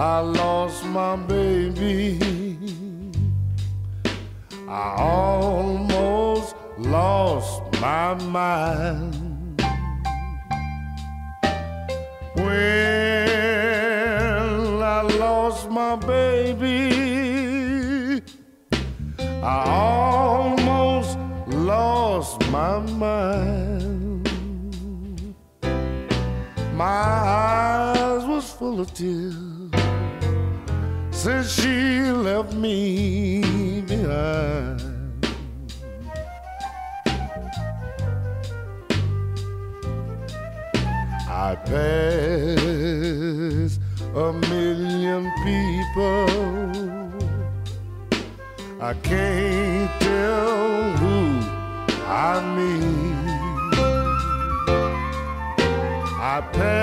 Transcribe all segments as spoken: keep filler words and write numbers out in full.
I lost my baby. I almost lost my mind. When I lost my baby, I almost lost my mind. My eyes was full of tears since she left me behind. I passed a million people, I can't tell who I meet. I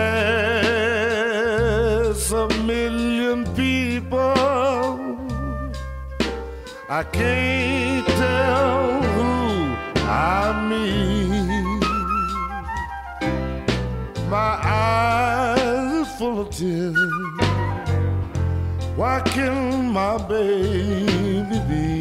pass a million people, I can't tell who I meet. My eyes are full of tears. Why can't my baby be?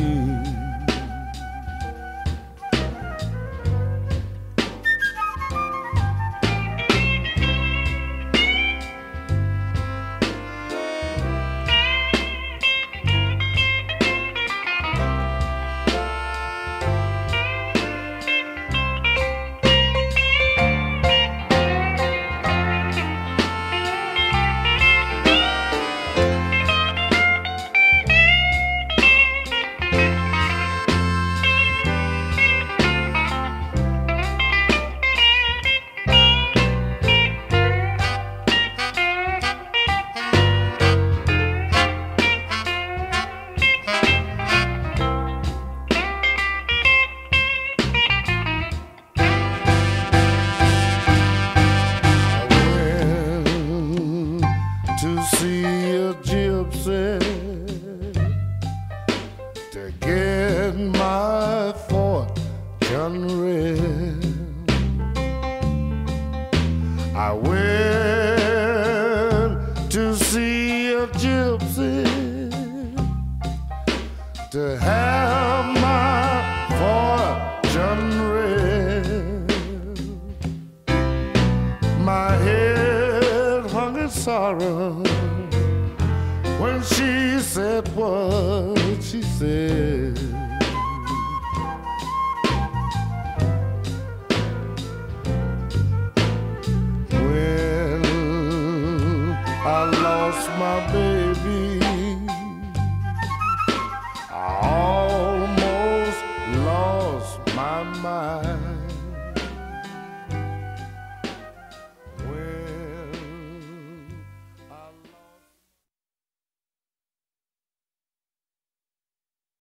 To see a gypsy, to get my fortune read. I went to see a gypsy to have my fortune read. My head hung in sorrow when she said what she said. When I lost my baby, I almost lost my mind.